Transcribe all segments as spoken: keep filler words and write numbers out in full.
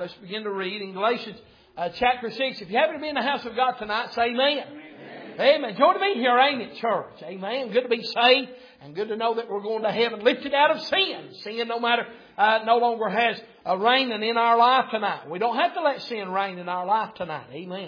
Let's begin to read in Galatians uh, chapter six. If you happen to be in the house of God tonight, say amen. Amen. Amen. Joy to be here, ain't it, church? Amen. Good to be saved and good to know that we're going to heaven lifted out of sin. Sin no matter, uh, no longer has a reigning in our life tonight. We don't have to let sin reign in our life tonight. Amen.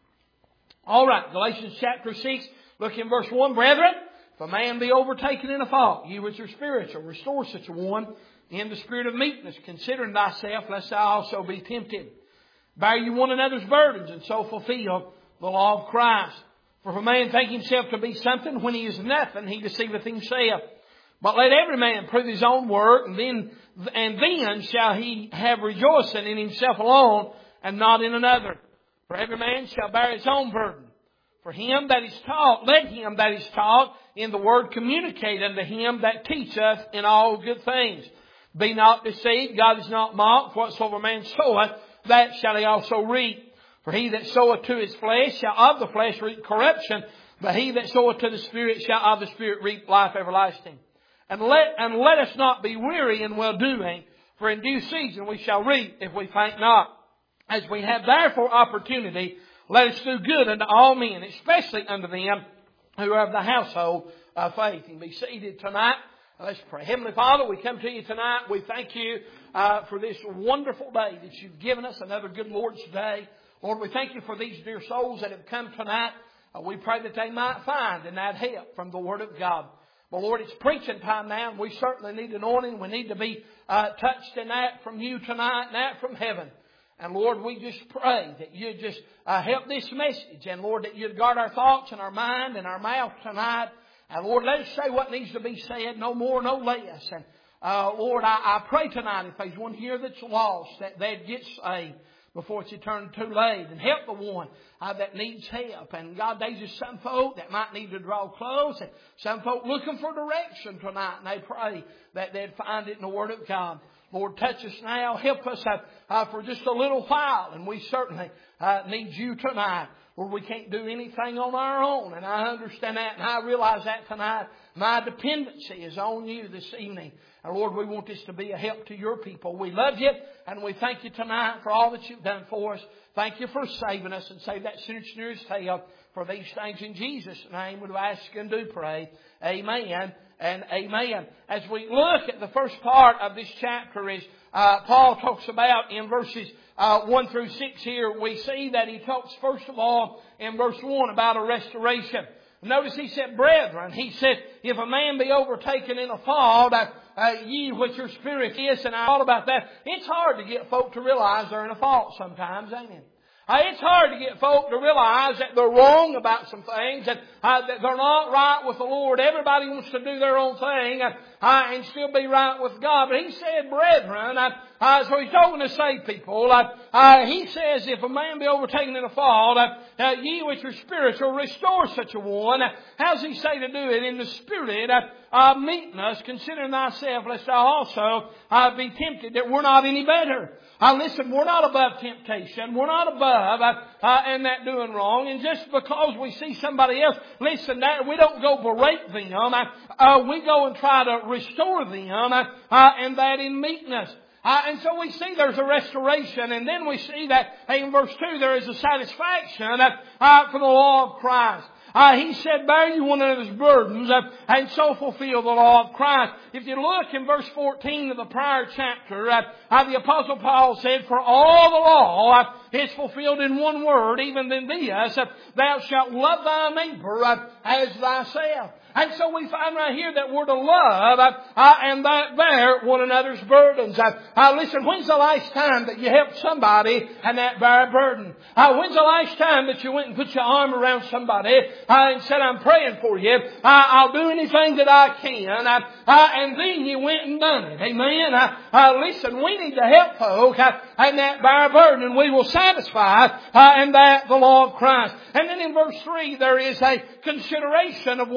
All right. Galatians chapter six. Look in verse one. Brethren, if a man be overtaken in a fault, you which are spiritual, restore such a one in the spirit of meekness, considering thyself, lest thou also be tempted. Bear you one another's burdens, and so fulfill the law of Christ. For if a man think himself to be something when he is nothing, he deceiveth himself. But let every man prove his own work, and then and then shall he have rejoicing in himself alone, and not in another. For every man shall bear his own burden. For him that is taught, let him that is taught in the word communicate unto him that teacheth in all good things. Be not deceived, God is not mocked. Whatsoever man soweth, that shall he also reap. For he that soweth to his flesh shall of the flesh reap corruption, but he that soweth to the Spirit shall of the Spirit reap life everlasting. And let, and let us not be weary in well-doing, for in due season we shall reap if we faint not. As we have therefore opportunity, let us do good unto all men, especially unto them who are of the household of faith. And be seated tonight. Let's pray. Heavenly Father, we come to you tonight. We thank you uh, for this wonderful day that you've given us, another good Lord's Day. Lord, we thank you for these dear souls that have come tonight. Uh, we pray that they might find in that help from the Word of God. But Lord, it's preaching time now, and we certainly need anointing. We need to be uh, touched in that from you tonight and that from heaven. And Lord, we just pray that you'd just uh, help this message. And Lord, that you'd guard our thoughts and our mind and our mouth tonight. And Lord, let us say what needs to be said, no more, no less. And uh, Lord, I, I pray tonight, if there's one here that's lost, that they'd get saved before it's eternally too late. And help the one uh, that needs help. And God, there's just some folk that might need to draw close. And some folk looking for direction tonight. And they pray that they'd find it in the Word of God. Lord, touch us now. Help us uh, uh, for just a little while. And we certainly uh, need you tonight. Lord, we can't do anything on our own. And I understand that and I realize that tonight. My dependency is on you this evening. And Lord, we want this to be a help to your people. We love you and we thank you tonight for all that you've done for us. Thank you for saving us and save that sinner's nearest tail. For these things in Jesus' name we do ask and do pray. Amen and amen. As we look at the first part of this chapter is uh, Paul talks about in verses uh, one through six here, we see that he talks first of all in verse one about a restoration. Notice he said, brethren, he said, if a man be overtaken in a fault, uh, uh, ye which are spirituous, and I thought about that. It's hard to get folk to realize they're in a fault sometimes, ain't it? Uh, it's hard to get folk to realize that they're wrong about some things and uh, that they're not right with the Lord. Everybody wants to do their own thing uh, uh, and still be right with God. But he said, brethren, uh, uh, so he's talking to saved people. Uh, uh, he says, if a man be overtaken in a fault, uh, uh, ye which are spiritual, restore such a one. Uh, how's he say to do it? In the spirit of uh, meekness, considering thyself, lest thou also uh, be tempted, that we're not any better. Uh, listen, we're not above temptation. We're not above uh, uh, and that doing wrong. And just because we see somebody else, listen, that we don't go berate them. Uh, uh, we go and try to restore them, uh, uh, and that in meekness. Uh, and so we see there's a restoration, and then we see that in verse two there is a satisfaction uh, uh, for the law of Christ. Uh, he said, bear you one another's burdens, uh, and so fulfill the law of Christ. If you look in verse fourteen of the prior chapter, uh, uh, the Apostle Paul said, for all the law uh, is fulfilled in one word, even in this, uh, thou shalt love thy neighbor uh, as thyself. And so we find right here that we're to love uh, uh, and that bear one another's burdens. Uh, uh, listen, when's the last time that you helped somebody and that bear a burden? Uh, when's the last time that you went and put your arm around somebody uh, and said, I'm praying for you. Uh, I'll do anything that I can. Uh, uh, and then you went and done it. Amen. Uh, uh, listen, we need to help folk uh, and that bear a burden, and we will satisfy uh, and that the law of Christ. And then in verse three there is a consideration of one's own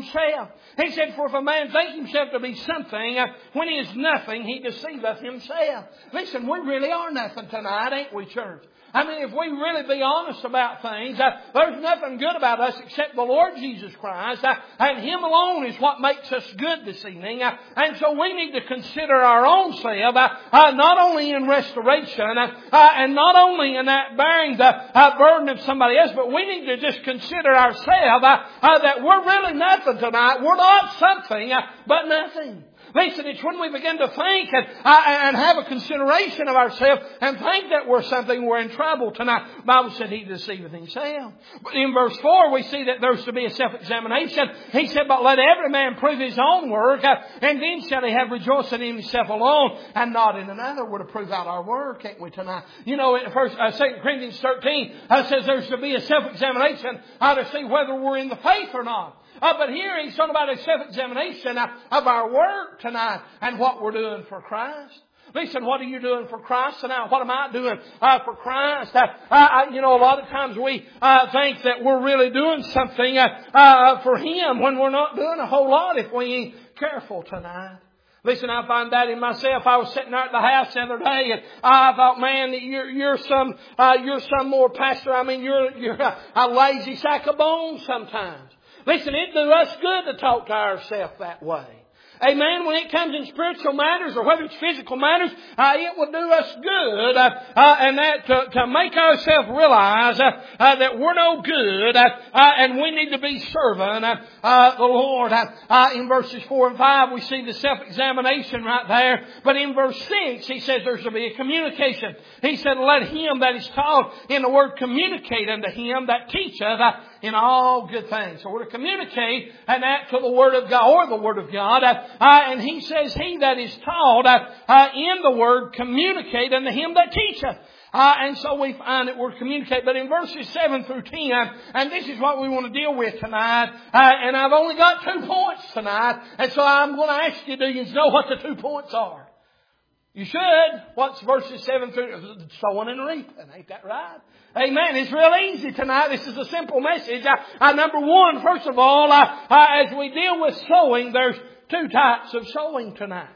self. He said, for if a man think himself to be something, uh, when he is nothing, he deceiveth himself. Listen, we really are nothing tonight, ain't we, church? I mean, if we really be honest about things, uh, there's nothing good about us except the Lord Jesus Christ. Uh, and Him alone is what makes us good this evening. Uh, and so we need to consider our own self, uh, uh, not only in restoration, uh, uh, and not only in that bearing the uh, burden of somebody else, but we need to just consider ourselves uh, uh, that we're really nothing tonight. We're not something, uh, but nothing. Listen, it's when we begin to think and, uh, and have a consideration of ourselves and think that we're something, we're in trouble tonight. The Bible said he deceiveth himself. But in verse four we see that there's to be a self-examination. He said, but let every man prove his own work, uh, and then shall he have rejoicing in himself alone and not in another. We're to prove out our work, ain't we, tonight? You know, in first, uh, Second Corinthians thirteen uh, says there's to be a self-examination uh, to see whether we're in the faith or not. Uh, but here he's talking about a self-examination of our work tonight and what we're doing for Christ. Listen, what are you doing for Christ tonight? What am I doing uh, for Christ? Uh, uh, you know, a lot of times we uh, think that we're really doing something uh, uh, for Him when we're not doing a whole lot if we ain't careful tonight. Listen, I find that in myself. I was sitting there at the house the other day, and I thought, man, you're, you're some, uh, you're some more pastor. I mean, you're, you're a, a lazy sack of bones sometimes. Listen, it do us good to talk to ourselves that way. Amen. When it comes in spiritual matters or whether it's physical matters, uh, it will do us good, uh, uh, and that to, to make ourselves realize uh, uh, that we're no good, uh, uh, and we need to be serving uh, uh, the Lord. Uh, uh, in verses four and five, we see the self-examination right there. But in verse six, he says there's to be a communication. He said, "Let him that is taught in the word communicate unto him that teacheth uh, in all good things." So we're to communicate and that to the Word of God or the Word of God. Uh, uh, and he says, "He that is taught uh, uh, in the Word communicate unto him that teacheth." Uh, and so we find that we're communicate. But in verses seven through ten, and this is what we want to deal with tonight, uh, and I've only got two points tonight, and so I'm going to ask you, do you know what the two points are? You should. What's verses seven through sowing and reaping? Ain't that right? Amen. It's real easy tonight. This is a simple message. Uh, uh, number one, first of all, uh, uh, as we deal with sowing, there's two types of sowing tonight.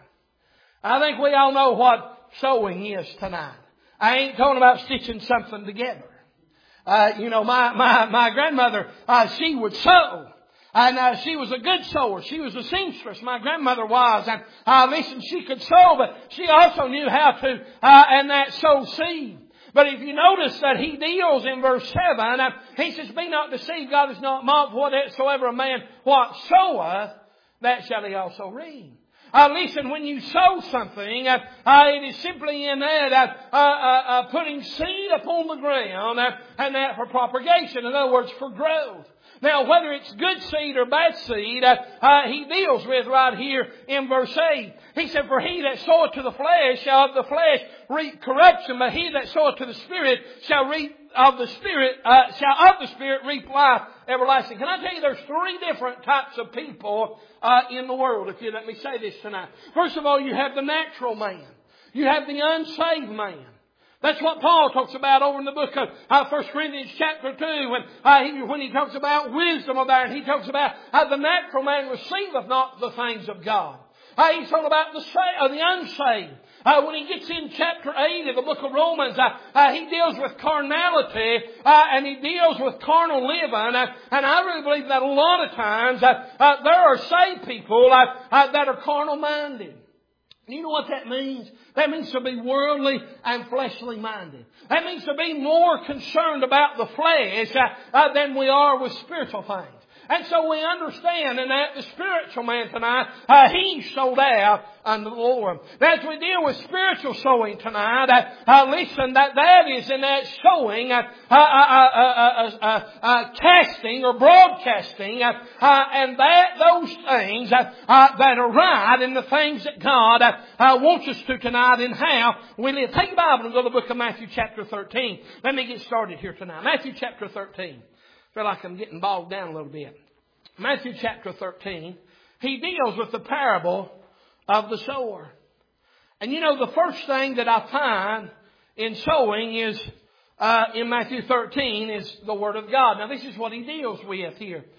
I think we all know what sowing is tonight. I ain't talking about stitching something together. Uh, you know, my, my, my grandmother, uh, she would sew. And uh, she was a good sewer. She was a seamstress. My grandmother was. And uh, listen, she could sew, but she also knew how to, uh, and that sow seed. But if you notice that he deals in verse seven, uh, he says, "Be not deceived, God is not mocked, whatsoever a man what soweth, that shall he also reap." Uh, listen, when you sow something, uh, uh, it is simply in that uh, uh, uh, putting seed upon the ground, uh, and that for propagation. In other words, for growth. Now, whether it's good seed or bad seed, uh, uh, he deals with right here in verse eight. He said, "For he that soweth to the flesh shall of the flesh reap corruption, but he that soweth to the Spirit shall reap of the Spirit, uh, shall of the Spirit reap life everlasting." Can I tell you, there's three different types of people uh, in the world, if you let me say this tonight. First of all, you have the natural man. You have the unsaved man. That's what Paul talks about over in the book of uh, First Corinthians chapter two, when, uh, he, when he talks about wisdom of there, and he talks about uh, the natural man receiveth not the things of God. Uh, he's talking about the, sa- uh, the unsaved. Uh, when he gets in chapter eight of the book of Romans, uh, uh, he deals with carnality, uh, and he deals with carnal living, uh, and I really believe that a lot of times uh, uh, there are saved people uh, uh, that are carnal-minded. You know what that means? That means to be worldly and fleshly minded. That means to be more concerned about the flesh uh, uh, than we are with spiritual things. And so we understand in that the spiritual man tonight, uh, he's sold out unto the Lord. As we deal with spiritual sowing tonight, uh, uh, listen, that that is in that sowing, uh, uh, uh, uh, uh, uh, uh, casting or broadcasting, uh, uh, and that those things uh, uh, that are right and the things that God uh, uh, wants us to tonight and how we live. Take the Bible and go to the book of Matthew chapter thirteen. Let me get started here tonight. Matthew chapter thirteen. I feel like I'm getting bogged down a little bit. Matthew chapter thirteen, he deals with the parable of the sower. And you know, the first thing that I find in sowing is, uh, in Matthew thirteen, is the Word of God. Now this is what he deals with here.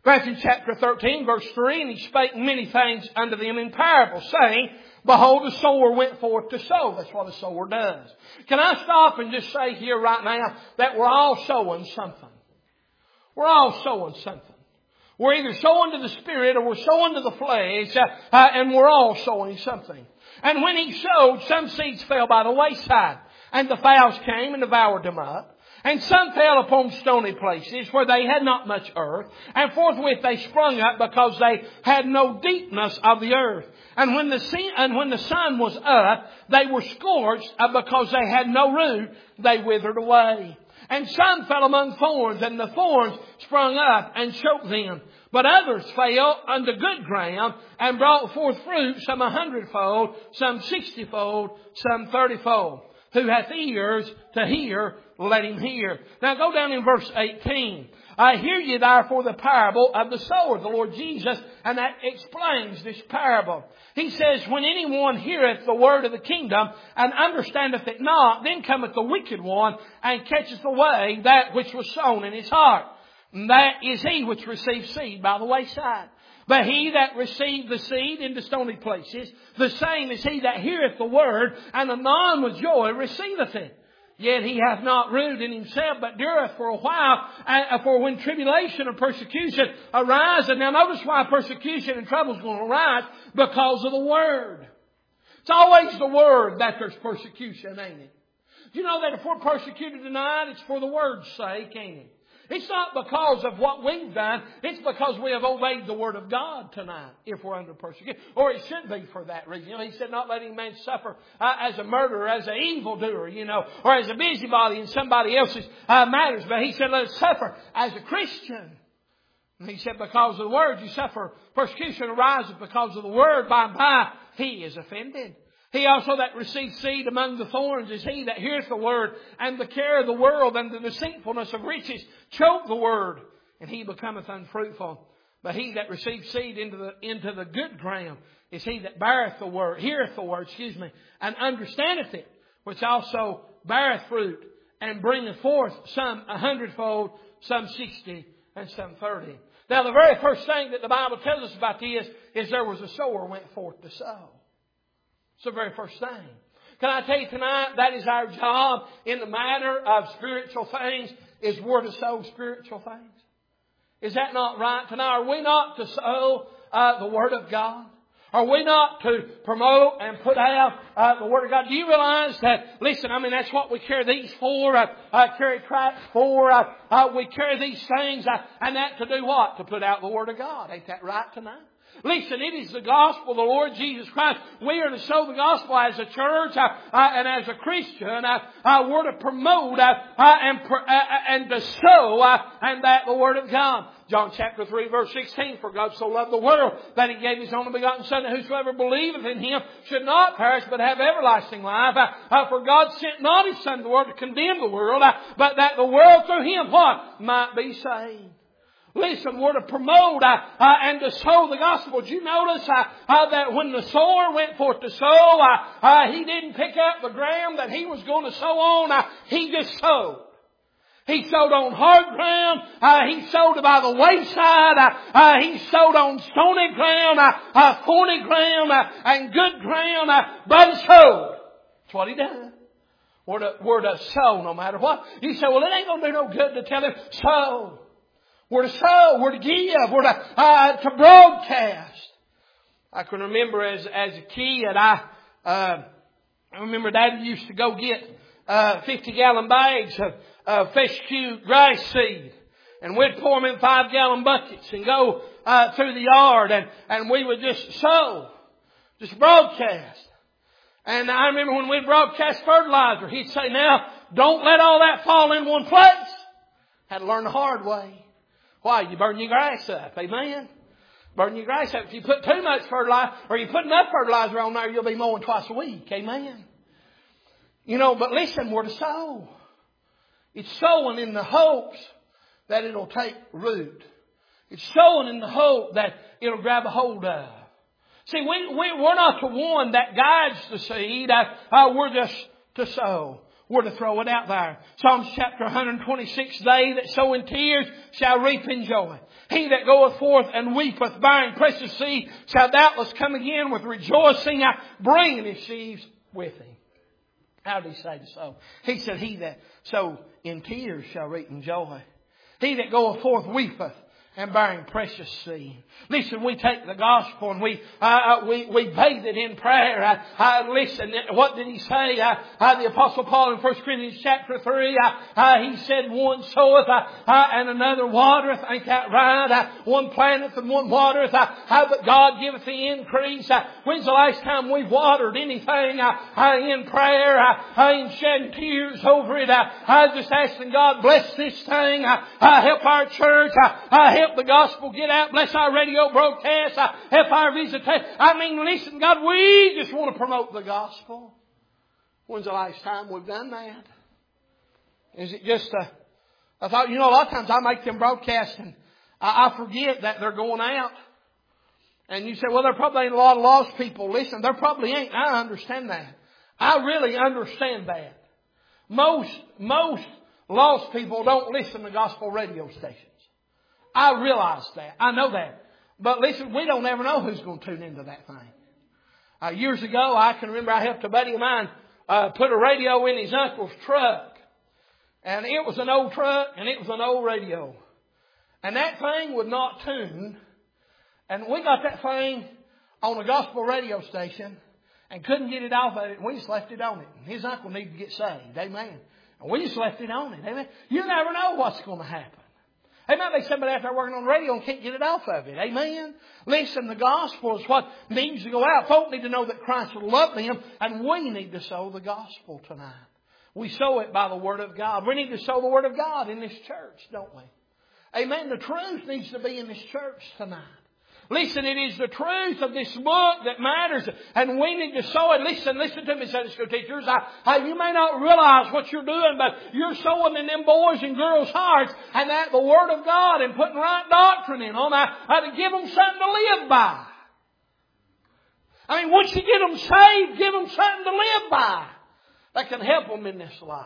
Matthew chapter thirteen, verse three, and he spake many things unto them in parables, saying, Behold, the sower went forth to sow. That's what a sower does. Can I stop and just say here right now that we're all sowing something. We're all sowing something. We're either sowing to the Spirit or we're sowing to the flesh, uh, uh, and we're all sowing something. And when he sowed, some seeds fell by the wayside, and the fowls came and devoured them up. And some fell upon stony places where they had not much earth, and forthwith they sprung up because they had no deepness of the earth. And when the sun, and when the sun was up, they were scorched, and because they had no root, they withered away. And some fell among thorns, and the thorns sprung up and choked them. But others fell unto good ground and brought forth fruit, some a hundredfold, some sixtyfold, some thirtyfold. Who hath ears to hear, let him hear. Now go down in verse eighteen. I hear ye therefore the parable of the sower, the Lord Jesus, and that explains this parable. He says, when anyone heareth the word of the kingdom and understandeth it not, then cometh the wicked one and catcheth away that which was sown in his heart. And that is he which received seed by the wayside. But he that received the seed into stony places, the same is he that heareth the word, and anon with joy receiveth it. Yet he hath not root in himself, but dureth for a while. And for when tribulation or persecution arise, and now notice why persecution and trouble is going to arise, because of the word. It's always the word that there's persecution, ain't it? Do you know that if we're persecuted tonight, it's for the word's sake, ain't it? It's not because of what we've done. It's because we have obeyed the Word of God tonight if we're under persecution. Or it should be for that reason. You know, he said, not letting man suffer uh, as a murderer, as an evildoer, you know, or as a busybody in somebody else's uh, matters. But he said, let us suffer as a Christian. And he said, because of the Word you suffer. Persecution arises because of the Word. By and by, he is offended. He also that receives seed among the thorns is he that heareth the word, and the care of the world and the deceitfulness of riches choke the word, and he becometh unfruitful. But he that receives seed into the into the good ground is he that beareth the word, heareth the word, excuse me, and understandeth it, which also beareth fruit, and bringeth forth some a hundredfold, some sixty, and some thirty. Now the very first thing that the Bible tells us about this is there was a sower went forth to sow. It's the very first thing. Can I tell you tonight, that is our job in the matter of spiritual things, is we're to sow spiritual things. Is that not right tonight? Are we not to sow uh, the Word of God? Are we not to promote and put out uh, the Word of God? Do you realize that, listen, I mean, that's what we carry these for, uh, uh, carry tracts for, uh, uh, we carry these things, uh, and that to do what? To put out the Word of God. Ain't that right tonight? Listen, it is the gospel of the Lord Jesus Christ. We are to sow the gospel as a church uh, uh, and as a Christian. Uh, uh, we're to promote uh, uh, and, uh, and to sow uh, and that the Word of God. John chapter three verse sixteen, for God so loved the world that He gave His only begotten Son, that whosoever believeth in Him should not perish but have everlasting life. Uh, uh, for God sent not His Son to the world to condemn the world, uh, but that the world through Him, what? Might be saved. Listen, we're to promote uh, uh, and to sow the gospel. Did you notice uh, uh, that when the sower went forth to sow, uh, uh, he didn't pick up the ground that he was going to sow on. Uh, he just sowed. He sowed on hard ground. Uh, he sowed by the wayside. Uh, uh, he sowed on stony ground, uh, uh, thorny ground, uh, and good ground. Uh, but he sowed. That's what he done. We're to, we're to sow no matter what. You say, well, it ain't going to do no good to tell him, sow. We're to sow, we're to give, we're to, uh, to broadcast. I can remember as, as a kid, I, uh, I remember Dad used to go get, uh, fifty gallon bags of, uh, fescue grass seed. And we'd pour them in five gallon buckets and go, uh, through the yard, and, and we would just sow, just broadcast. And I remember when we'd broadcast fertilizer, he'd say, now, don't let all that fall in one place. Had to learn the hard way. Why? You burn your grass up. Amen? Burn your grass up. If you put too much fertilizer, or you put enough fertilizer on there, you'll be mowing twice a week. Amen? You know, but listen, we're to sow. It's sowing in the hopes that it'll take root. It's sowing in the hope that it'll grab a hold of. See, we, we, we're not the one that guides the seed. Uh, uh, we're just to sow. We're to throw it out there. Psalms chapter one twenty-six, they that sow in tears shall reap in joy. He that goeth forth and weepeth, bearing precious seed, shall doubtless come again with rejoicing, bringing his sheaves with him. How did he say to sow? He said, he that sow in tears shall reap in joy. He that goeth forth weepeth, and bearing precious seed. Listen, we take the gospel and we uh, we we bathe it in prayer. Uh, uh, listen, what did he say? Uh, uh, the Apostle Paul in First Corinthians chapter three, uh, uh, he said, one soweth uh, uh, and another watereth. Ain't that right? Uh, one planteth and one watereth, uh, uh, but God giveth the increase. Uh, when's the last time we've watered anything uh, uh, in prayer, uh, uh, in shedding tears over it? Uh, uh, just asking God, bless this thing, uh, uh, help our church, uh, uh, help the gospel get out. Bless our radio broadcast. Uh, help our visitation. I mean, listen, God, we just want to promote the gospel. When's the last time we've done that? Is it just uh, I thought, you know, a lot of times I make them broadcasts and I, I forget that they're going out. And you say, well, there probably ain't a lot of lost people. Listen, there probably ain't. I understand that. I really understand that. Most, most lost people don't listen to gospel radio stations. I realize that. I know that. But listen, we don't ever know who's going to tune into that thing. Uh, years ago, I can remember I helped a buddy of mine uh, put a radio in his uncle's truck. And it was an old truck and it was an old radio. And that thing would not tune. And we got that thing on a gospel radio station and couldn't get it off of it. And we just left it on it. And his uncle needed to get saved. Amen. And we just left it on it. Amen. You never know what's going to happen. There might be somebody out there working on the radio and can't get it off of it. Amen. Listen, the gospel is what needs to go out. Folk need to know that Christ will love them, and we need to sow the gospel tonight. We sow it by the Word of God. We need to sow the Word of God in this church, don't we? Amen. The truth needs to be in this church tonight. Listen, it is the truth of this book that matters, and we need to sow it. Listen, listen to me, Sunday school teachers. I, I, you may not realize what you're doing, but you're sowing in them boys and girls' hearts, and that the Word of God, and putting right doctrine in them, I, I, to give them something to live by. I mean, once you get them saved, give them something to live by that can help them in this life.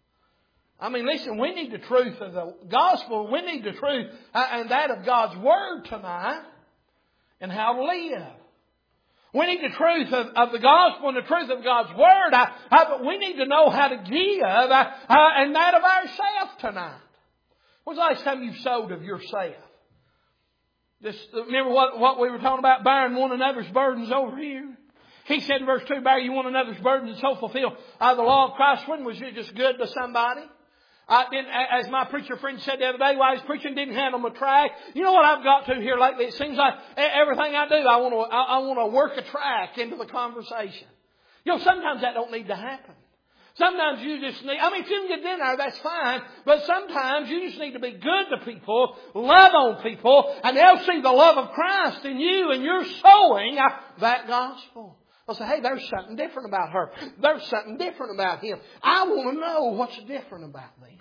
I mean, listen, we need the truth of the gospel. We need the truth uh, and that of God's Word tonight. And how to live. We need the truth of, of the gospel and the truth of God's Word. I, I, but we need to know how to give uh, uh, and that of ourselves tonight. When's the last time you sowed of yourself? Just remember what, what we were talking about, bearing one another's burdens over here. He said in verse two, bear you one another's burdens and so fulfill uh, the law of Christ. When was it just good to somebody? I didn't, as my preacher friend said the other day while I was preaching, didn't hand them a track. You know what I've got to here lately? It seems like everything I do, I want to, I, I want to work a track into the conversation. You know, sometimes that don't need to happen. Sometimes you just need, I mean, if you can get dinner, that's fine. But sometimes you just need to be good to people, love on people, and they'll see the love of Christ in you, and you're sowing that gospel. They'll say, hey, there's something different about her. There's something different about him. I want to know what's different about them.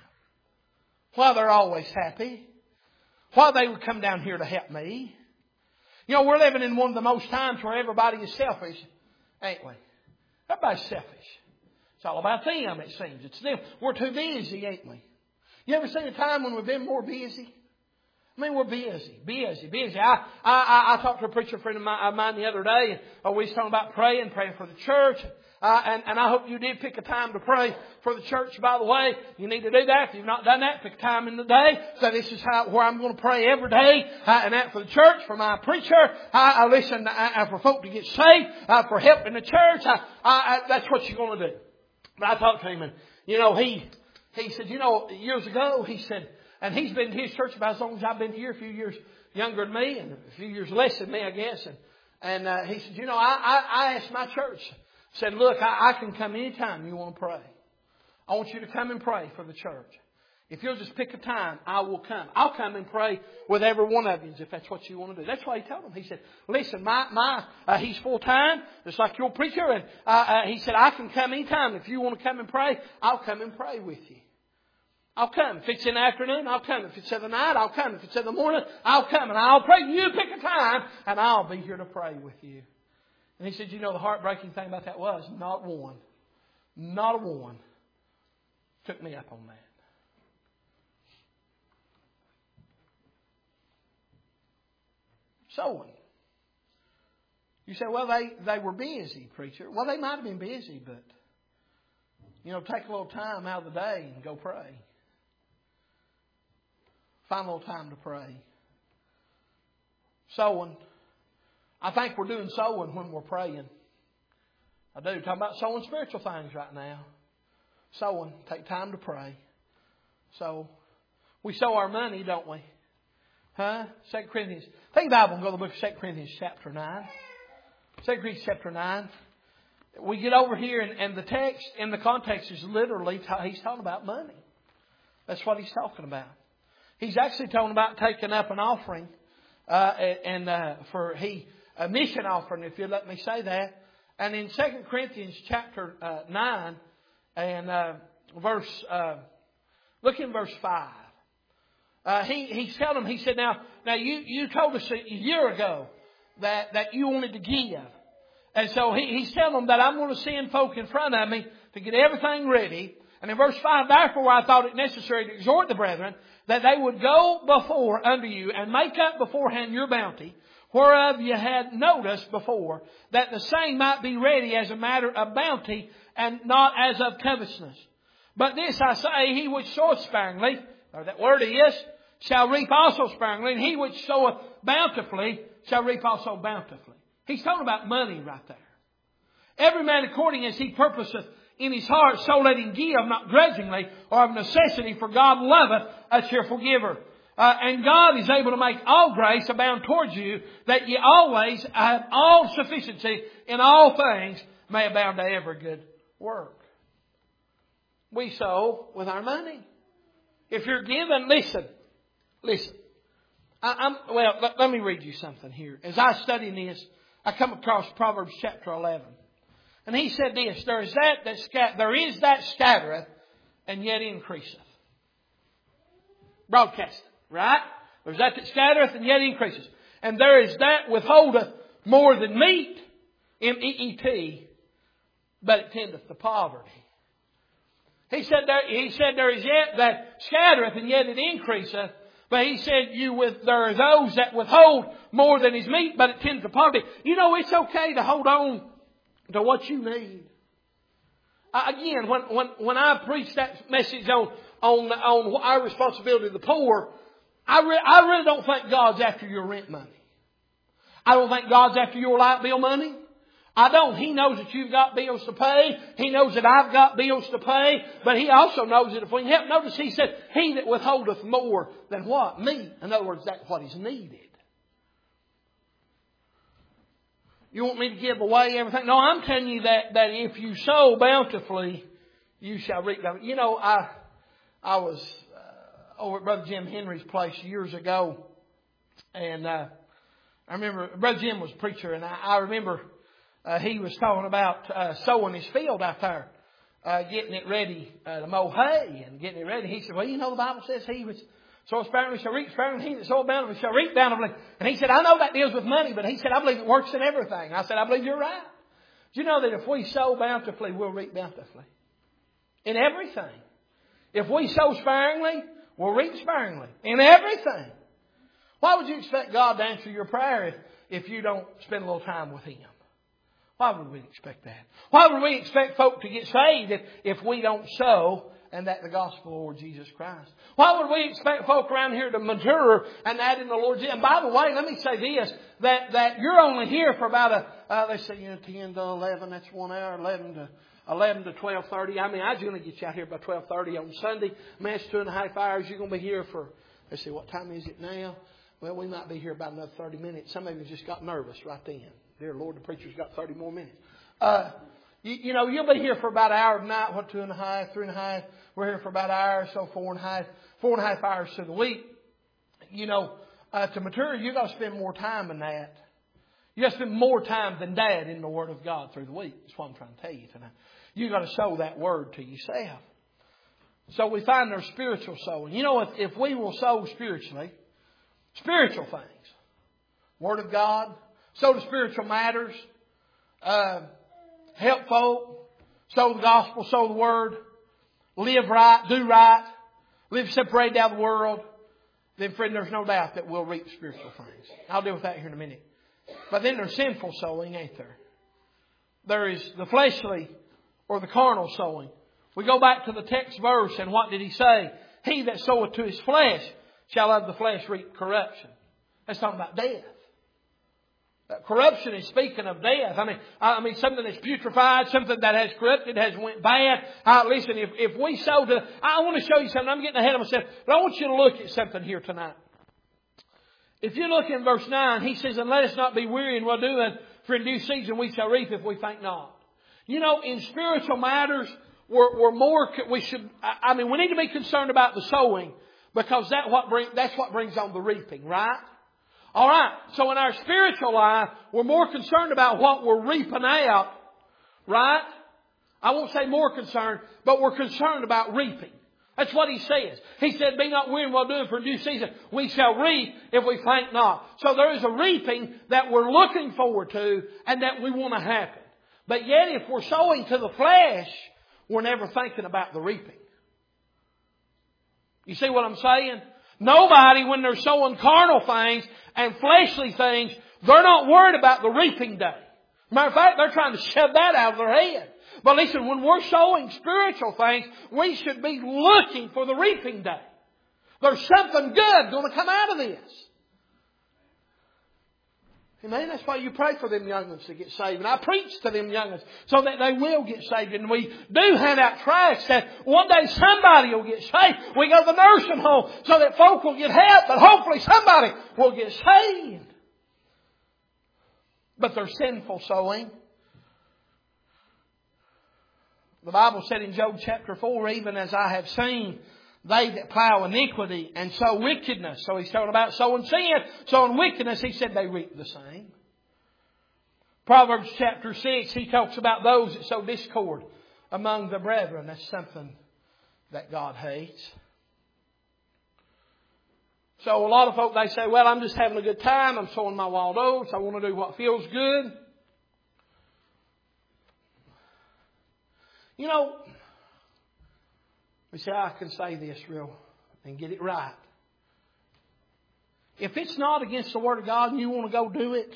Why they're always happy. Why they would come down here to help me. You know, we're living in one of the most times where everybody is selfish, ain't we? Everybody's selfish. It's all about them, it seems. It's them. We're too busy, ain't we? You ever seen a time when we've been more busy? I mean, we're busy, busy, busy. I, I, I talked to a preacher friend of mine the other day, and we was talking about praying, praying for the church. Uh, and, and I hope you did pick a time to pray for the church, by the way. You need to do that. If you've not done that, pick a time in the day. So this is how, where I'm going to pray every day. Uh, and that for the church, for my preacher. Uh, I listen, uh, for folk to get saved, uh, for help in the church. Uh, uh, that's what you're going to do. But I talked to him, and, you know, he, he said, you know, years ago, he said, and he's been to his church about as long as I've been here, a few years younger than me, and a few years less than me, I guess. And, and uh, he said, you know, I, I, I asked my church, said, look, I, I can come anytime you want to pray. I want you to come and pray for the church. If you'll just pick a time, I will come. I'll come and pray with every one of you if that's what you want to do. That's why he told them. He said, listen, my, my, uh, he's full time, just like your preacher. And uh, uh, he said, I can come anytime. If you want to come and pray, I'll come and pray with you. I'll come. If it's in the afternoon, I'll come. If it's in the night, I'll come. If it's in the morning, I'll come. And I'll pray. You pick a time, and I'll be here to pray with you. And he said, you know, the heartbreaking thing about that was not one, not a one took me up on that. Sowing. You say, well, they, they were busy, preacher. Well, they might have been busy, but, you know, take a little time out of the day and go pray. Find a little time to pray. Sowing. I think we're doing sowing when we're praying. I do. Talking about sowing spiritual things right now. Sowing. Take time to pray. So, we sow our money, don't we? Huh? Second Corinthians. Take the Bible and go to the book of Second Corinthians chapter nine. Second Corinthians chapter nine. We get over here and, and the text in the context is literally, he's talking about money. That's what he's talking about. He's actually talking about taking up an offering, uh, and, uh, for he, a mission offering, if you'd let me say that. And in Second Corinthians chapter, uh, nine and, uh, verse, uh, look in verse five. Uh, he, he's telling them, he said, now, now you, you told us a year ago that, that you wanted to give. And so he, he's telling them that I'm going to send folk in front of me to get everything ready. And in verse five, therefore I thought it necessary to exhort the brethren that they would go before unto you and make up beforehand your bounty, whereof you had noticed before, that the same might be ready as a matter of bounty and not as of covetousness. But this I say, he which soweth sparingly, or that word is, shall reap also sparingly, and he which soweth bountifully shall reap also bountifully. He's talking about money right there. Every man according as he purposeth in his heart, so let him give, not grudgingly or of necessity, for God loveth a cheerful giver. Uh, and God is able to make all grace abound towards you, that ye always have all sufficiency in all things, may abound to every good work. We sow with our money. If you're given, listen. Listen, I, I'm, well, let, let me read you something here. As I study this, I come across Proverbs chapter eleven. And he said this, there is that that, scat, there is that scattereth and yet increaseth. Broadcasting, right? There's that that scattereth and yet increaseth. And there is that withholdeth more than meat, M E E T, but it tendeth to poverty. He said there, he said there is yet that scattereth and yet it increaseth. But he said, "You with there are those that withhold more than is meat, but it tends to poverty." You know, it's okay to hold on to what you need. Uh, again, when when when I preach that message on on on our responsibility to the poor, I re, I really don't think God's after your rent money. I don't think God's after your light bill money. I don't. He knows that you've got bills to pay. He knows that I've got bills to pay. But He also knows that if we can help, notice He said, "He that withholdeth more than what? Me." In other words, that's what is needed. You want me to give away everything? No, I'm telling you that, that if you sow bountifully, you shall reap bountifully. You know, I, I was uh, over at Brother Jim Henry's place years ago. And uh, I remember Brother Jim was a preacher. And I, I remember... Uh, he was talking about uh, sowing his field out there, uh, getting it ready uh, to mow hay and getting it ready. He said, "Well, you know, the Bible says he was sow sparingly shall reap sparingly, he that sow bountifully shall reap bountifully." And he said, "I know that deals with money, but he said, I believe it works in everything." I said, "I believe you're right." Do you know that if we sow bountifully, we'll reap bountifully? In everything. If we sow sparingly, we'll reap sparingly. In everything. Why would you expect God to answer your prayer if, if you don't spend a little time with Him? Why would we expect that? Why would we expect folk to get saved if, if we don't sow and that the gospel of the Lord Jesus Christ? Why would we expect folk around here to mature and that in the Lord's... And by the way, let me say this, that, that you're only here for about a, uh, they say, you know, ten to eleven, that's one hour, eleven to eleven to twelve thirty. I mean, I generally get you out here by twelve thirty on Sunday. I mean, that's two and a half hours. You're going to be here for, let's see, what time is it now? Well, we might be here about another thirty minutes. Some of you just got nervous right then. Dear Lord, the preacher's got thirty more minutes. Uh, you, you know, you'll be here for about an hour tonight, what, two and a half, three and a half. We're here for about an hour or so, four and a half, four and a half hours to the week. You know, uh, to mature, you've got to spend more time than that. You've got to spend more time than that in the Word of God through the week. That's what I'm trying to tell you tonight. You've got to sow that Word to yourself. So we find there's spiritual sowing. You know, if, if we will sow spiritually, spiritual things, Word of God, sow to spiritual matters, uh, help folk, sow the gospel, sow the Word, live right, do right, live separated out of the world, then friend, there's no doubt that we'll reap spiritual things. I'll deal with that here in a minute. But then there's sinful sowing, ain't there? There is the fleshly or the carnal sowing. We go back to the text verse, and what did He say? He that soweth to his flesh shall of the flesh reap corruption. That's talking about death. Corruption is speaking of death. I mean, I mean something that's putrefied, something that has corrupted, has went bad. Uh, listen, if, if we sow to... I want to show you something. I'm getting ahead of myself. But I want you to look at something here tonight. If you look in verse nine, He says, and let us not be weary in well doing, for in due season we shall reap if we faint not. You know, in spiritual matters, we're, we're more... We should... I mean, we need to be concerned about the sowing, because that what bring, that's what brings on the reaping, right? All right, so in our spiritual life, we're more concerned about what we're reaping out, right? I won't say more concerned, but we're concerned about reaping. That's what He says. He said, be not weary in well doing, for in due season we shall reap if we faint not. So there is a reaping that we're looking forward to and that we want to happen. But yet if we're sowing to the flesh, we're never thinking about the reaping. You see what I'm saying? Nobody, when they're sowing carnal things and fleshly things, they're not worried about the reaping day. Matter of fact, they're trying to shove that out of their head. But listen, when we're sowing spiritual things, we should be looking for the reaping day. There's something good going to come out of this. Amen. That's why you pray for them young ones to get saved. And I preach to them young ones so that they will get saved. And we do hand out tracts that one day somebody will get saved. We go to the nursing home so that folk will get help. But hopefully somebody will get saved. But they're sinful sowing. The Bible said in Job chapter four, even as I have seen, they that plow iniquity and sow wickedness. So He's talking about sowing sin, sowing wickedness. He said they reap the same. Proverbs chapter six, He talks about those that sow discord among the brethren. That's something that God hates. So a lot of folk, they say, well, I'm just having a good time. I'm sowing my wild oats. I want to do what feels good. You know, we say, I can say this real and get it right. If it's not against the Word of God and you want to go do it,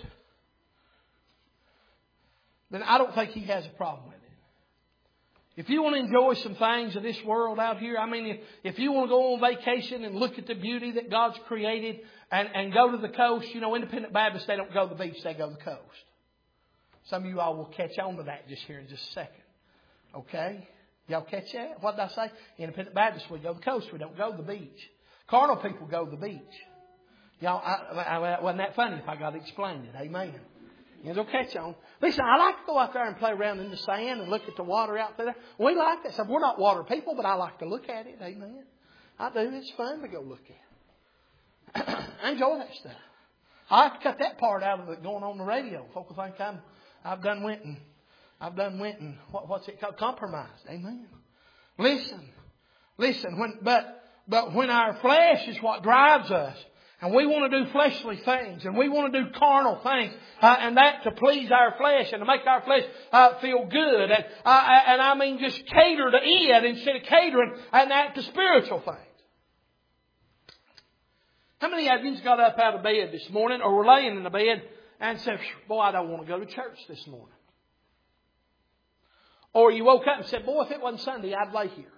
then I don't think He has a problem with it. If you want to enjoy some things of this world out here, I mean, if, if you want to go on vacation and look at the beauty that God's created and, and go to the coast, you know, Independent Baptists, they don't go to the beach, they go to the coast. Some of you all will catch on to that just here in just a second. Okay? Y'all catch that? What did I say? Independent Baptists, we go to the coast. We don't go to the beach. Carnal people go to the beach. Y'all, I, I, wasn't that funny if I got to explain it? Amen. You'll catch on. Listen, I like to go out there and play around in the sand and look at the water out there. We like that stuff. We're not water people, but I like to look at it. Amen. I do. It's fun to go look at it. I enjoy that stuff. I have to cut that part out of it going on the radio. Folk will think I'm, I've done went and I've done went and what, what's it called? Compromised. Amen. Listen, listen. When but but when our flesh is what drives us, and we want to do fleshly things, and we want to do carnal things, uh, and that to please our flesh and to make our flesh uh, feel good, and uh, and I mean just cater to it instead of catering and that to spiritual things. How many of you got up out of bed this morning, or were laying in the bed and said, "Boy, I don't want to go to church this morning"? Or you woke up and said, "Boy, if it wasn't Sunday, I'd lay here."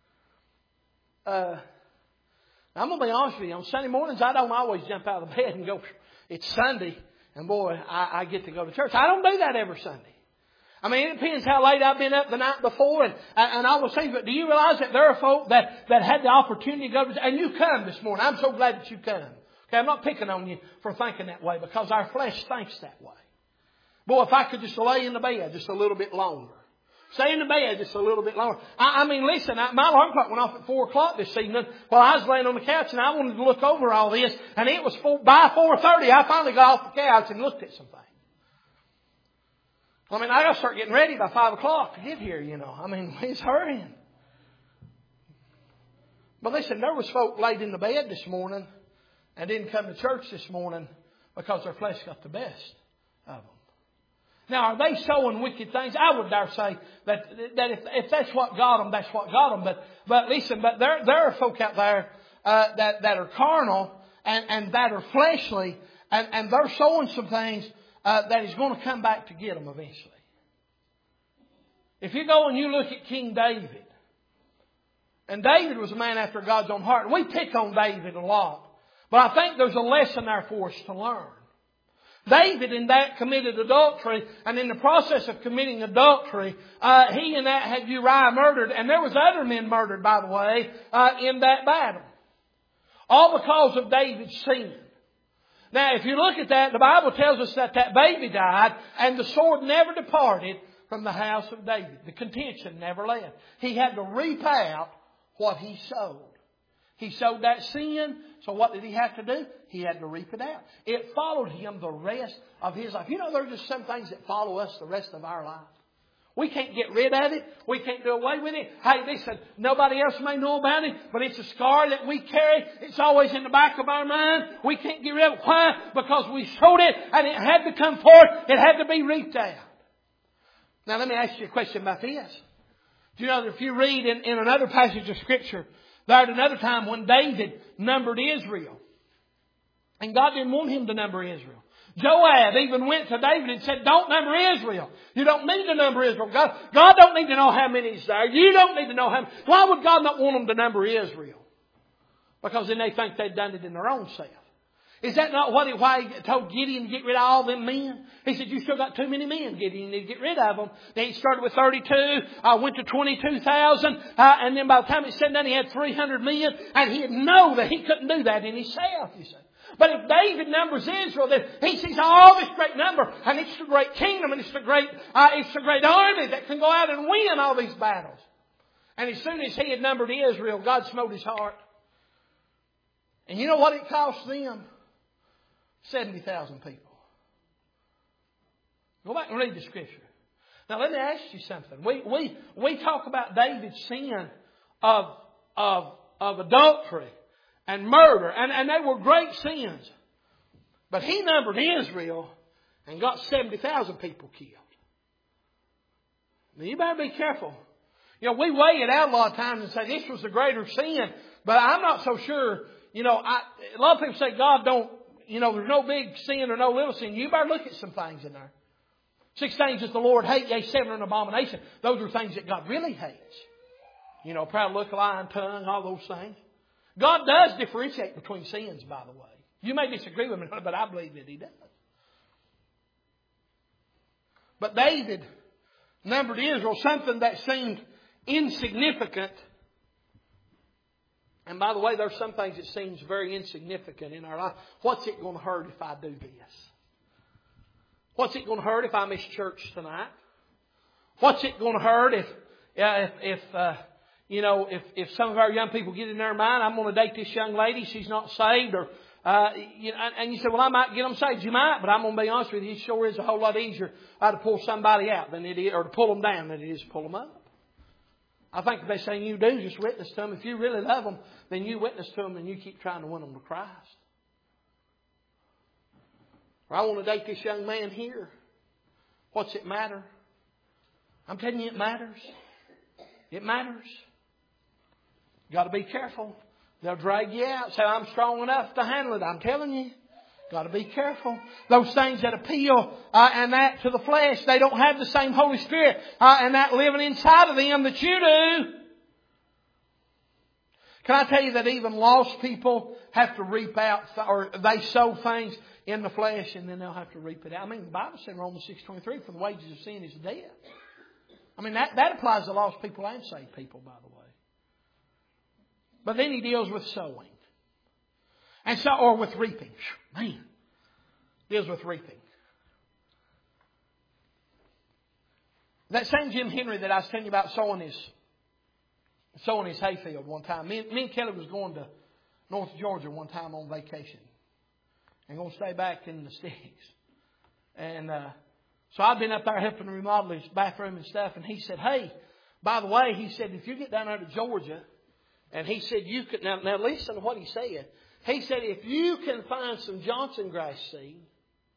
Uh, I'm going to be honest with you. On Sunday mornings, I don't always jump out of bed and go, "It's Sunday, and boy, I, I get to go to church." I don't do that every Sunday. I mean, it depends how late I've been up the night before and, and all those things. But do you realize that there are folk that, that had the opportunity to go to church? And you come this morning. I'm so glad that you come. Okay, I'm not picking on you for thinking that way, because our flesh thinks that way. Boy, if I could just lay in the bed just a little bit longer. Stay in the bed just a little bit longer. I, I mean, listen, I, my alarm clock went off at four o'clock this evening while I was laying on the couch, and I wanted to look over all this. And it was four, by four thirty, I finally got off the couch and looked at some things. I mean, I got to start getting ready by five o'clock to get here, you know. I mean, he's hurrying. But listen, there was folk laid in the bed this morning and didn't come to church this morning because their flesh got the best of them. Now, are they sowing wicked things? I would dare say that that if, if that's what got them, that's what got them. But but listen, but there there are folk out there uh, that that are carnal and and that are fleshly, and and they're sowing some things uh, that is going to come back to get them eventually. If you go and you look at King David, and David was a man after God's own heart. And we pick on David a lot. But I think there's a lesson there for us to learn. David in that committed adultery. And in the process of committing adultery, uh, he and that had Uriah murdered. And there was other men murdered, by the way, uh, in that battle. All because of David's sin. Now, if you look at that, the Bible tells us that that baby died. And the sword never departed from the house of David. The contention never left. He had to reap out what he sowed. He sowed that sin, so what did he have to do? He had to reap it out. It followed him the rest of his life. You know, there are just some things that follow us the rest of our life. We can't get rid of it. We can't do away with it. Hey, listen, nobody else may know about it, but it's a scar that we carry. It's always in the back of our mind. We can't get rid of it. Why? Because we sowed it and it had to come forth. It had to be reaped out. Now, let me ask you a question about this. Do you know that if you read in, in another passage of Scripture, there at another time when David numbered Israel, and God didn't want him to number Israel. Joab even went to David and said, don't number Israel. You don't need to number Israel. God, God don't need to know how many is there. You don't need to know how many. Why would God not want them to number Israel? Because then they think they've done it in their own self. Is that not what he, why he told Gideon to get rid of all them men? He said, you still got too many men, Gideon. You need to get rid of them. Then he started with thirty-two, uh, went to twenty-two thousand, uh, and then by the time he said that, he had three hundred men, and he'd know that he couldn't do that in himself, you see. But if David numbers Israel, then he sees all this great number, and it's the great kingdom, and it's the great, uh, it's the great army that can go out and win all these battles. And as soon as he had numbered Israel, God smote his heart. And you know what it cost them? seventy thousand people. Go back and read the Scripture. Now let me ask you something. We we we talk about David's sin of of of adultery and murder, and, and they were great sins. But he numbered Israel and got seventy thousand people killed. Now you better be careful. You know, we weigh it out a lot of times and say this was the greater sin, but I'm not so sure. You know, I, a lot of people say God don't. You know, there's no big sin or no little sin. You better look at some things in there. Six things that the Lord hates, yea, seven are an abomination. Those are things that God really hates. You know, proud look, lying tongue, all those things. God does differentiate between sins, by the way. You may disagree with me, but I believe that He does. But David numbered Israel, something that seemed insignificant. And by the way, there's some things that seems very insignificant in our life. What's it going to hurt if I do this? What's it going to hurt if I miss church tonight? What's it going to hurt if, uh, if, if uh, you know, if, if some of our young people get in their mind, I'm going to date this young lady, she's not saved, or uh, you know, and you say, well, I might get them saved. You might, but I'm going to be honest with you, it sure is a whole lot easier uh, to pull somebody out than it is, or to pull them down than it is to pull them up. I think the best thing you do is just witness to them. If you really love them, then you witness to them and you keep trying to win them to Christ. Or I want to date this young man here. What's it matter? I'm telling you, it matters. It matters. You've got to be careful. They'll drag you out. Say, I'm strong enough to handle it. I'm telling you. Got to be careful. Those things that appeal uh, and that to the flesh, they don't have the same Holy Spirit uh, and that living inside of them that you do. Can I tell you that even lost people have to reap out, or they sow things in the flesh and then they'll have to reap it out. I mean, the Bible said in Romans six twenty-three, for the wages of sin is death. I mean, that, that applies to lost people and saved people, by the way. But then he deals with sowing. And so, or with reaping. Man, deals with reaping. That same Jim Henry that I was telling you about sowing his, sowing his hayfield one time. Me, me and Kelly was going to North Georgia one time on vacation. And going to stay back in the sticks. And uh, so I've been up there helping remodel his bathroom and stuff. And he said, hey, by the way, he said, if you get down there to Georgia, and he said, you could, now, now listen to what he said. He said, if you can find some Johnson grass seed,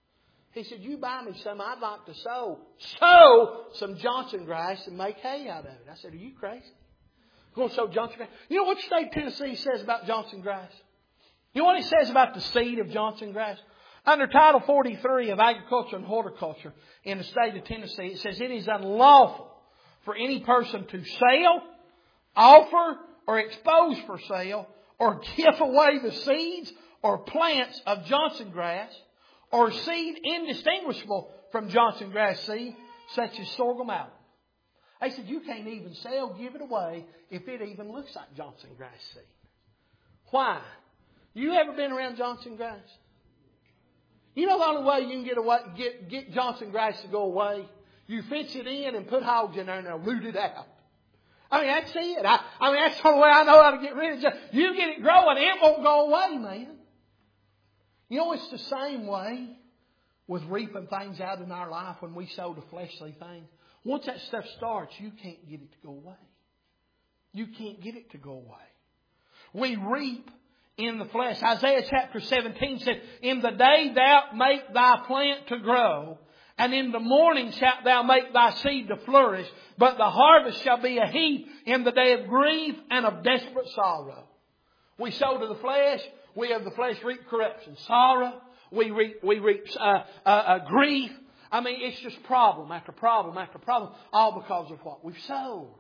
He said, you buy me some. I'd like to sow, sow some Johnson grass and make hay out of it. I said, are you crazy? You're going to sow Johnson grass? You know what the state of Tennessee says about Johnson grass? You know what it says about the seed of Johnson grass? Under Title forty-three of Agriculture and Horticulture in the state of Tennessee, it says it is unlawful for any person to sell, offer, or expose for sale, or give away the seeds or plants of Johnson grass, or seed indistinguishable from Johnson grass seed, such as sorghum alum. They said you can't even sell, give it away, if it even looks like Johnson grass seed. Why? You ever been around Johnson grass? You know the only way you can get away, get, get Johnson grass to go away? You fence it in and put hogs in there and they'll root it out. I mean, that's it. I, I mean, that's the only way I know how to get rid of it. You get it growing, it won't go away, man. You know, it's the same way with reaping things out in our life when we sow the fleshly things. Once that stuff starts, you can't get it to go away. You can't get it to go away. We reap in the flesh. Isaiah chapter seventeen said, in the day thou make thy plant to grow, and in the morning shalt thou make thy seed to flourish, but the harvest shall be a heap in the day of grief and of desperate sorrow. We sow to the flesh. We of the flesh reap corruption, sorrow. We reap, we reap uh, uh, uh, grief. I mean, it's just problem after problem after problem, all because of what we've sowed.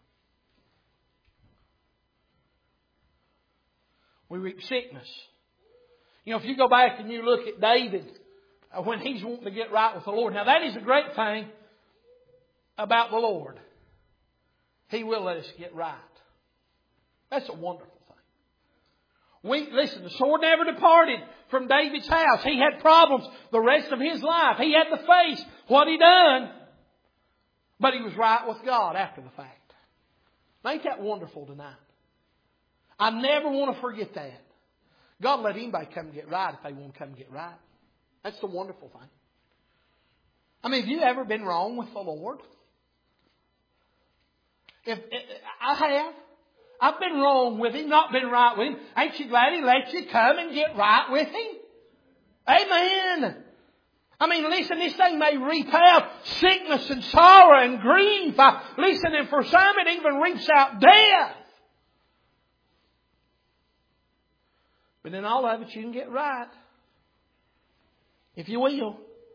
We reap sickness. You know, if you go back and you look at David, uh, when he's wanting to get right with the Lord. Now, that is a great thing about the Lord. He will let us get right. That's a wonderful thing. We, listen, the sword never departed from David's house. He had problems the rest of his life. He had to face what he done. But he was right with God after the fact. Ain't that wonderful tonight? I never want to forget that. God let anybody come and get right if they want to come and get right. That's the wonderful thing. I mean, have you ever been wrong with the Lord? If, if I have. I've been wrong with Him, not been right with Him. Ain't you glad He lets you come and get right with Him? Amen. I mean, listen, this thing may reap out sickness and sorrow and grief. I, listen, and for some it even reaps out death. But in all of it, you can get right. If you will.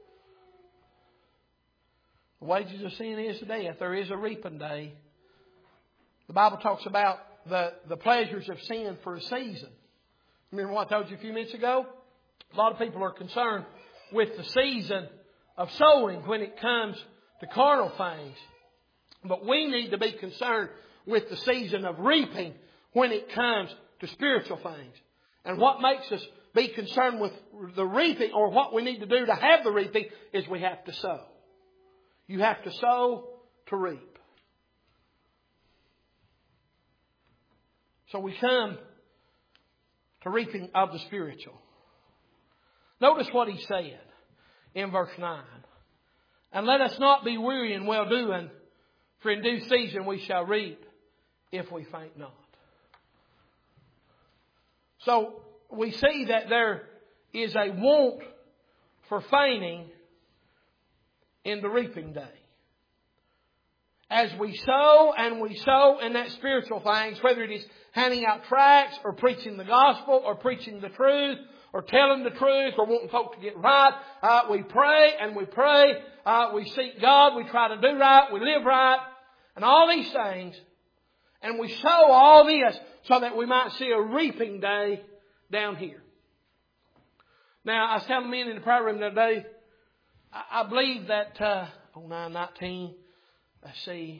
The wages of sin is death. There is a reaping day. The Bible talks about the, the pleasures of sin for a season. Remember what I told you a few minutes ago? A lot of people are concerned with the season of sowing when it comes to carnal things. But we need to be concerned with the season of reaping when it comes to spiritual things. And what makes us be concerned with the reaping, or what we need to do to have the reaping, is we have to sow. You have to sow to reap. So we come to reaping of the spiritual. Notice what he said in verse nine. And let us not be weary in well doing, for in due season we shall reap if we faint not. So we see that there is a want for fainting in the reaping day. As we sow and we sow in that spiritual things, whether it is handing out tracts or preaching the gospel or preaching the truth or telling the truth or wanting folk to get right, uh, we pray and we pray. Uh, we seek God. We try to do right. We live right. And all these things. And we sow all this so that we might see a reaping day down here. Now, I was telling men in the prayer room the other day, I, I believe that uh, oh nine nineteen, let's see,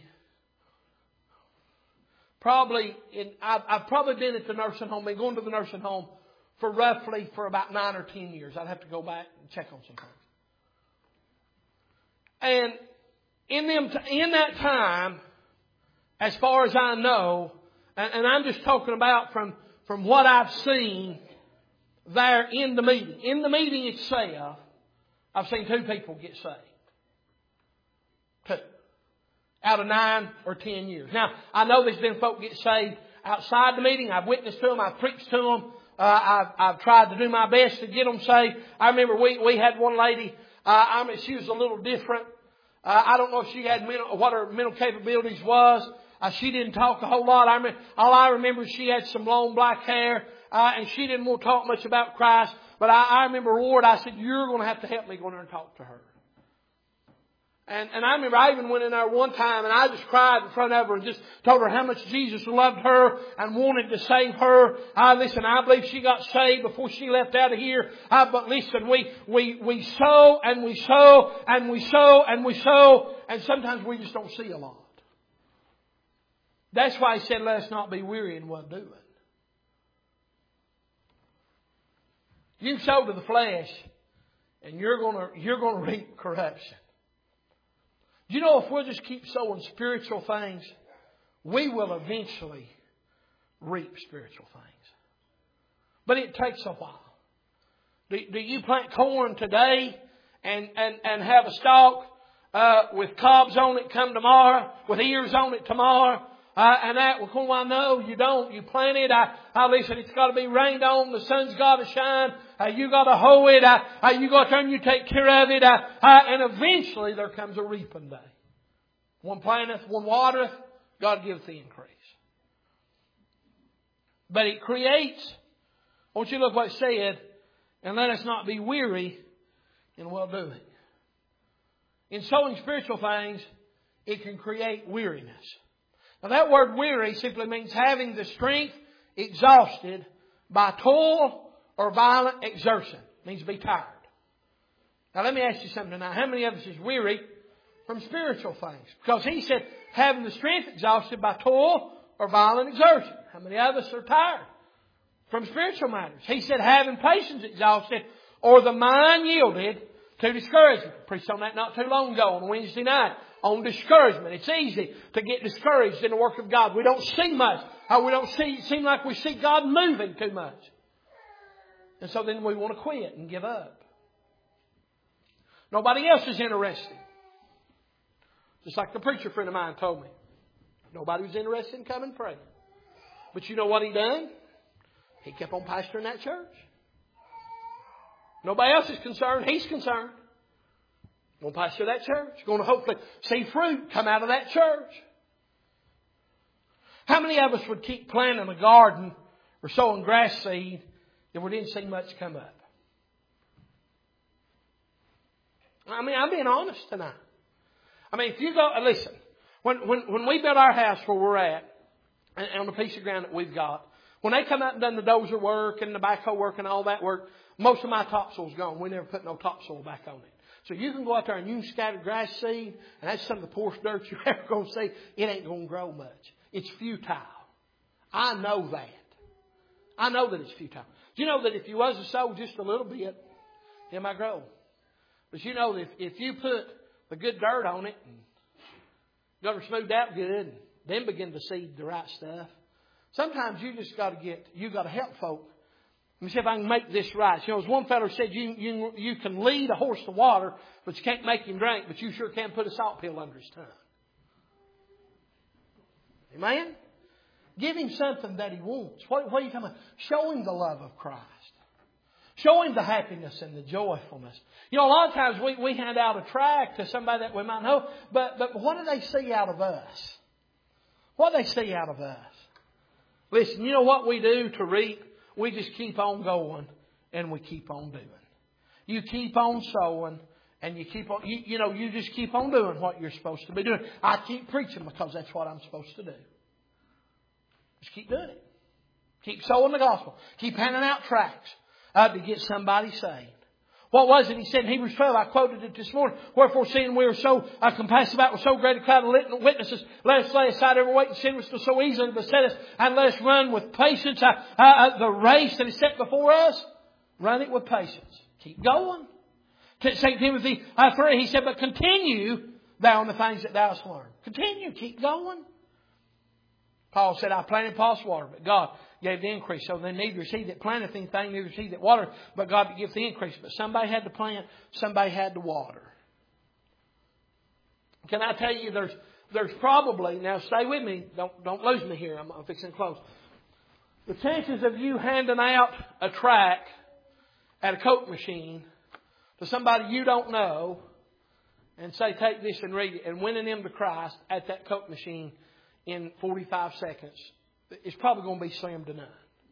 probably in, I've, I've probably been at the nursing home, been going to the nursing home for roughly for about nine or ten years. I'd have to go back and check on some things. And in them, in that time, as far as I know, and, and I'm just talking about from from what I've seen there in the meeting. In the meeting itself, I've seen two people get saved. Two. Out of nine or ten years. Now, I know there's been folk get saved outside the meeting. I've witnessed to them. I've preached to them. Uh, I've, I've tried to do my best to get them saved. I remember we, we had one lady Uh, I mean, she was a little different. Uh, I don't know if she had mental, what her mental capabilities was. Uh, she didn't talk a whole lot. I mean, all I remember is she had some long black hair, uh, and she didn't want to talk much about Christ. But I, I remember, Lord, I said, you're going to have to help me go in there and talk to her. And, and I remember I even went in there one time and I just cried in front of her and just told her how much Jesus loved her and wanted to save her. Uh, listen, I believe she got saved before she left out of here. Uh, but listen, we, we, we sow and we sow and we sow and we sow, and sometimes we just don't see a lot. That's why He said, let us not be weary in well doing. You sow to the flesh and you're gonna, you're gonna reap corruption. Do you know if we'll just keep sowing spiritual things, we will eventually reap spiritual things. But it takes a while. Do, do you plant corn today and, and, and have a stalk uh, with cobs on it come tomorrow, with ears on it tomorrow? Uh, and that, well, I know you don't. You plant it. I, I listen, it's got to be rained on. The sun's got to shine. Uh, you got to hoe it. Uh, uh, you got to turn. You take care of it. Uh, uh, and eventually there comes a reaping day. One planteth, one watereth. God giveth the increase. But it creates. I want you to look what it said. And let us not be weary in well doing. In sowing spiritual things, it can create weariness. Now that word weary simply means having the strength exhausted by toil or violent exertion. It means to be tired. Now let me ask you something tonight. How many of us is weary from spiritual things? Because He said having the strength exhausted by toil or violent exertion. How many of us are tired from spiritual matters? He said having patience exhausted or the mind yielded to discouragement. I preached on that not too long ago on Wednesday night. On discouragement. It's easy to get discouraged in the work of God. We don't see much. Uh, we don't see, seem like we see God moving too much. And so then we want to quit and give up. Nobody else is interested. Just like the preacher friend of mine told me. Nobody was interested in coming and praying. But you know what he done? He kept on pastoring that church. Nobody else is concerned. He's concerned. Going to pastor that church. Going to hopefully see fruit come out of that church. How many of us would keep planting a garden or sowing grass seed if we didn't see much come up? I mean, I'm being honest tonight. I mean, if you go, listen, when, when, when we built our house where we're at, and on the piece of ground that we've got, when they come out and done the dozer work and the backhoe work and all that work, most of my topsoil's gone. We never put no topsoil back on it. So you can go out there and you can scatter grass seed, and that's some of the poorest dirt you're ever going to see. It ain't going to grow much. It's futile. I know that. I know that it's futile. Do you know that if you was to sow just a little bit, it might grow? But you know that if, if you put the good dirt on it and got it smoothed out good, and then begin to seed the right stuff, sometimes you just got to get, you got to help folk. Let me see if I can make this right. You know, as one fellow said, you, you, you can lead a horse to water, but you can't make him drink, but you sure can put a salt pill under his tongue. Amen? Give him something that he wants. What, what are you talking about? Show him the love of Christ. Show him the happiness and the joyfulness. You know, a lot of times we, we hand out a tract to somebody that we might know, but, but what do they see out of us? What do they see out of us? Listen, you know what we do to reap? We just keep on going and we keep on doing. You keep on sowing and you keep on, you, you know, you just keep on doing what you're supposed to be doing. I keep preaching because that's what I'm supposed to do. Just keep doing it. Keep sowing the gospel. Keep handing out tracts uh, to get somebody saved. What was it? He said in Hebrews twelve, I quoted it this morning. Wherefore, seeing we are so uh, compassed about with so great a cloud of witnesses, let us lay aside every weight and sin which does so easily beset us, and let us run with patience uh, uh, the race that is set before us. Run it with patience. Keep going. Second Timothy uh, three, he said, but continue thou in the things that thou hast learned. Continue. Keep going. Paul said, I planted Paul's water, but God gave the increase. So then neither is he that planteth anything, neither is he that watereth, but God that giveth the increase. But somebody had to plant, somebody had to water. Can I tell you, there's there's probably, now stay with me, don't don't lose me here, I'm, I'm fixing to close. The chances of you handing out a tract at a Coke machine to somebody you don't know and say, take this and read it, and winning them to Christ at that Coke machine in forty-five seconds, it's probably going to be slim to none.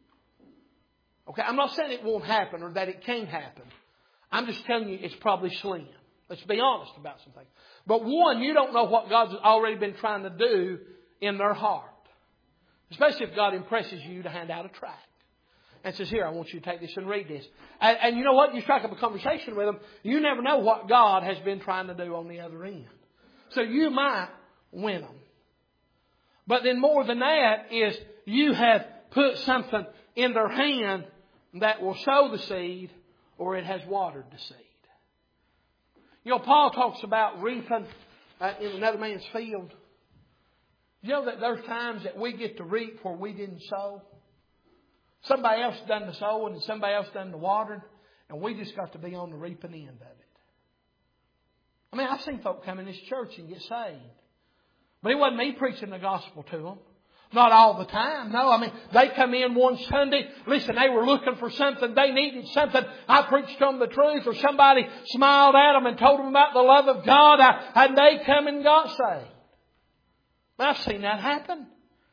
Okay, I'm not saying it won't happen or that it can't happen. I'm just telling you it's probably slim. Let's be honest about some things. But one, you don't know what God's already been trying to do in their heart. Especially if God impresses you to hand out a tract. And says, here, I want you to take this and read this. And, and you know what? You strike up a conversation with them. You never know what God has been trying to do on the other end. So you might win them. But then more than that is you have put something in their hand that will sow the seed or it has watered the seed. You know, Paul talks about reaping uh, in another man's field. You know that there's times that we get to reap where we didn't sow. Somebody else done the sowing and somebody else done the watering. And we just got to be on the reaping end of it. I mean, I've seen folk come in this church and get saved. But it wasn't me preaching the gospel to them. Not all the time. No, I mean, they come in one Sunday. Listen, they were looking for something. They needed something. I preached them the truth. Or somebody smiled at them and told them about the love of God. And they come and got saved. But I've seen that happen.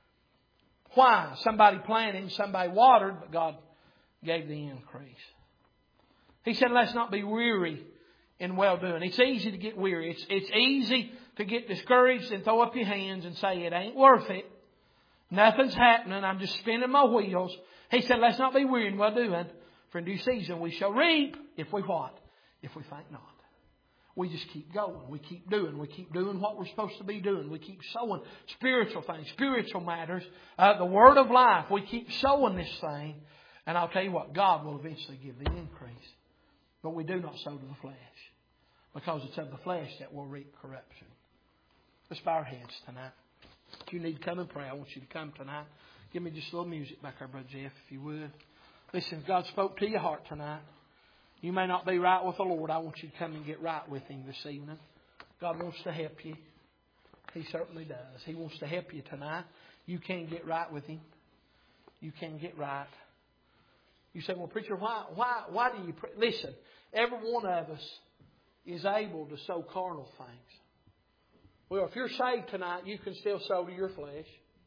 Why? Somebody planted, somebody watered, but God gave the increase. He said, let's not be weary in well-doing. It's easy to get weary. It's, it's easy to get discouraged and throw up your hands and say, it ain't worth it. Nothing's happening. I'm just spinning my wheels. He said, let's not be weary in well-doing. For in due season we shall reap if we what? If we faint not. We just keep going. We keep doing. We keep doing what we're supposed to be doing. We keep sowing spiritual things, spiritual matters, uh, the Word of life. We keep sowing this thing. And I'll tell you what, God will eventually give the increase. But we do not sow to the flesh. Because it's of the flesh that will reap corruption. Let's bow our heads tonight. If you need to come and pray, I want you to come tonight. Give me just a little music back there, Brother Jeff, if you would. Listen, if God spoke to your heart tonight, you may not be right with the Lord. I want you to come and get right with Him this evening. God wants to help you. He certainly does. He wants to help you tonight. You can't get right with Him. You can't get right. You say, well, preacher, why, why, why do you pray? Listen, every one of us is able to sow carnal things. Well, if you're saved tonight, you can still sow to your flesh.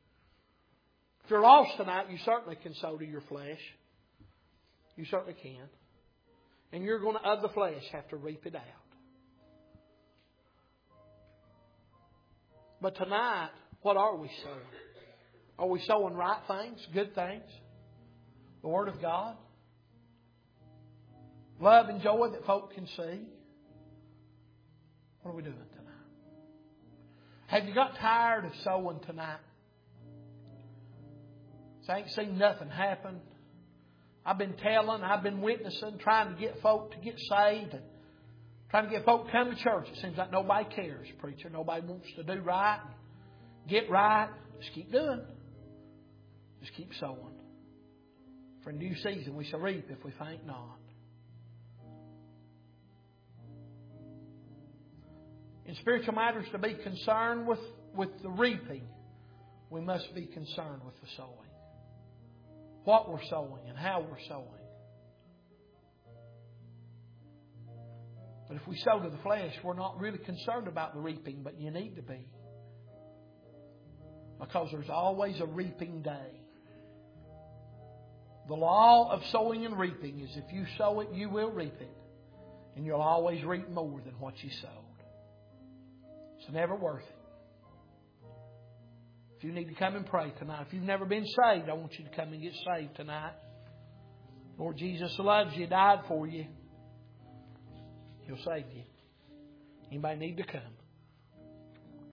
If you're lost tonight, you certainly can sow to your flesh. You certainly can. And you're going to, of the flesh, have to reap it out. But tonight, what are we sowing? Are we sowing right things, good things? The Word of God? Love and joy that folk can see? What are we doing tonight? Have you got tired of sowing tonight? So I ain't seen nothing happen. I've been telling, I've been witnessing, trying to get folk to get saved and trying to get folk to come to church. It seems like nobody cares, preacher. Nobody wants to do right, get right. Just keep doing. Just keep sowing. For in due season we shall reap if we faint not. In spiritual matters, to be concerned with, with the reaping, we must be concerned with the sowing. What we're sowing and how we're sowing. But if we sow to the flesh, we're not really concerned about the reaping, but you need to be. Because there's always a reaping day. The law of sowing and reaping is if you sow it, you will reap it. And you'll always reap more than what you sowed. It's never worth it. If you need to come and pray tonight, if you've never been saved, I want you to come and get saved tonight. Lord Jesus loves you, died for you. He'll save you. Anybody need to come?